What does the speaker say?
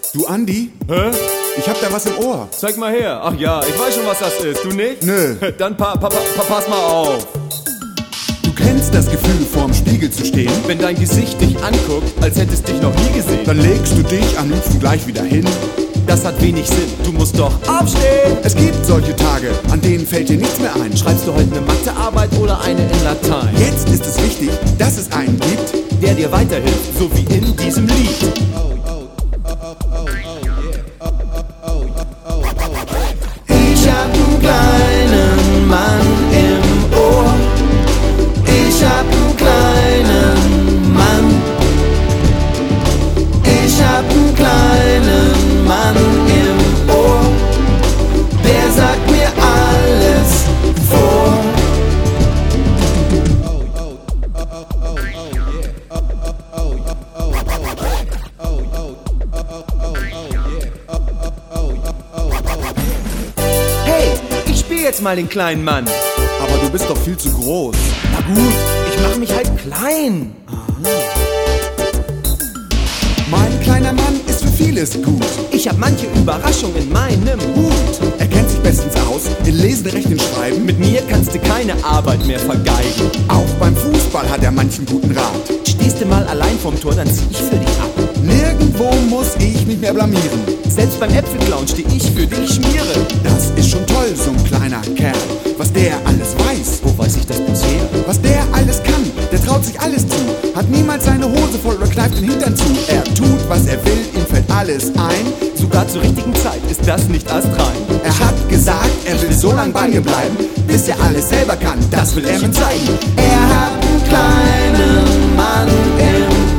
Du Andi? Hä? Ich hab da was im Ohr. Zeig mal her. Ach ja, ich weiß schon, was das ist. Du nicht? Nö. Dann pass mal auf. Du kennst das Gefühl, vorm Spiegel zu stehen? Wenn dein Gesicht dich anguckt, als hättest dich noch nie gesehen. Dann legst du dich am liebsten gleich wieder hin. Das hat wenig Sinn. Du musst doch aufstehen. Es gibt solche Tage, an denen fällt dir nichts mehr ein. Schreibst du heute eine Mathearbeit oder eine in Latein? Jetzt ist es wichtig, dass es einen gibt, der dir weiterhilft, so wie in diesem Lied. Ich hab einen kleinen Mann im Ohr. Ich hab einen kleinen Mann. Ich hab einen kleinen Mann im Ohr. Der sagt mir alles vor. Hey, ich spiel jetzt mal den kleinen Mann. aber du bist doch viel zu groß. Na gut, ich mach mich halt klein. Mein kleiner Mann ist für vieles gut. Ich hab manche Überraschung in meinem Hut. Er kennt sich bestens aus in Lesen, Rechnen, Schreiben. Mit mir kannst du keine Arbeit mehr vergeigen. Auch beim Fußball hat er manchen guten Rat. Stehst du mal allein vorm Tor, dann zieh ich für dich ab. Nirgendwo muss ich mich mehr blamieren. Selbst beim Äpfelklauen steh ich für dich Schmiere. Das ist schon toll, so ein kleiner Kerl. Was der alles weiß, Wo weiß ich das bloß her? was der alles kann, der traut sich alles zu. Hat niemals seine Hose voll oder kneift den Hintern zu. Er tut, was er will, ihm fällt alles ein. Sogar zur richtigen Zeit ist das nicht astrein. Er hat gesagt, er will so lang bei mir bleiben, bis er alles selber kann. Das will er mir zeigen. Er hat einen kleinen Mann im